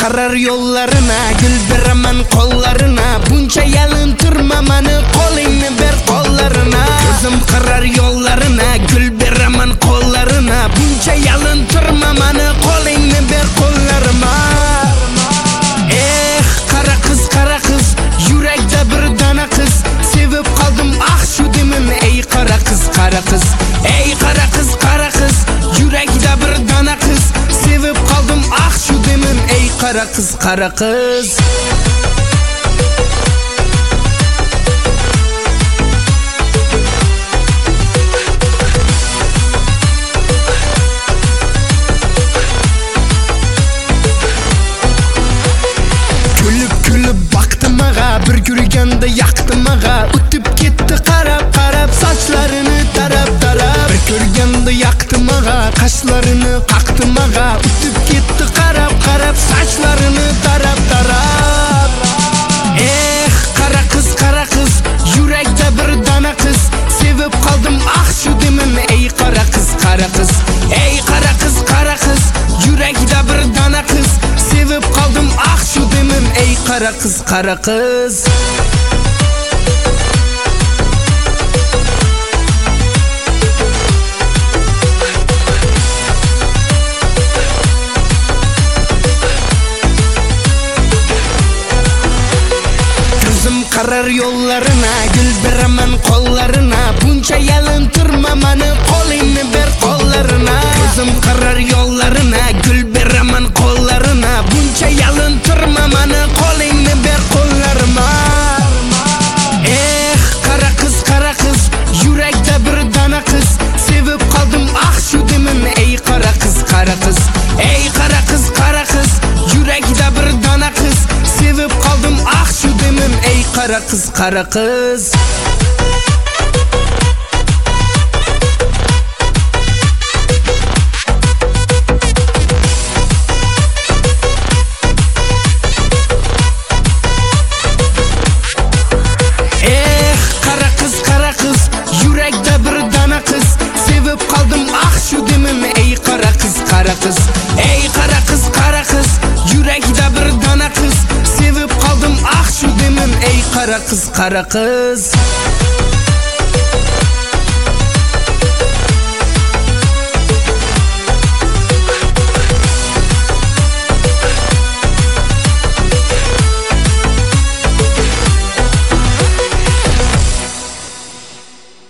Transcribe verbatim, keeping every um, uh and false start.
qarar yollarına, gül beraman kollarına. Buncha yalintirma mani, qo'lingni ber qo'llarına. Ko'zim qarar yollarına, gül beraman kollarına. Buncha yalintirma mani, qo'lingni ber qo'llarıma. Eh, qara qiz, qara qiz, yurakda bir dana qiz. Sevib qoldim ah shu demin, ey qara qiz, qara qiz. Ey qara qiz, qara qiz, yurakda bir dana qiz. Sevib qoldim ah shu demin, ey qara qiz, qara qiz. Bir ko'rganda yoqdim ag'a, o'tib ketdi qarab qarab sochlarini tarab tarab. Bir ko'rganda yoqdim ag'a, qashlarini qaqdim ag'a, o'tib ketdi qarab qarab sochlarini tarab tarab. Eh, qara qiz, qara qiz, yurakda bir dana qiz. Sevib qoldim ah shu demin, ey qara qiz, qara qiz. Ey qara qiz, qara qiz, yurakda bir dana qiz. Sevib qoldim ah shu demin, ey qara qiz, qara qiz. Ko'zim qarar yollarına, gül beraman qo'llarına. Buncha yalintirma mani, qo'lingni ber qo'llarına. Ko'zim qarar yollarına, gül beraman qo'llarına. Buncha yalintirma mani, qo'lingni ber qo'llarıma. Eh, qara qiz, qara qiz, yurakda bir dana qiz. Sevib qoldim ah shu demin, ey qara qiz, qara qiz. Ey qara qiz, qara qiz, yurakda bir dana qiz. Sevib qoldim ah shu demin, ey qara qiz, qara qiz. Qara qiz, ey qara qiz, qara qiz, yurakda bir dana qiz. Sevib qoldim ah shu demin, ey qara qiz, qara qiz.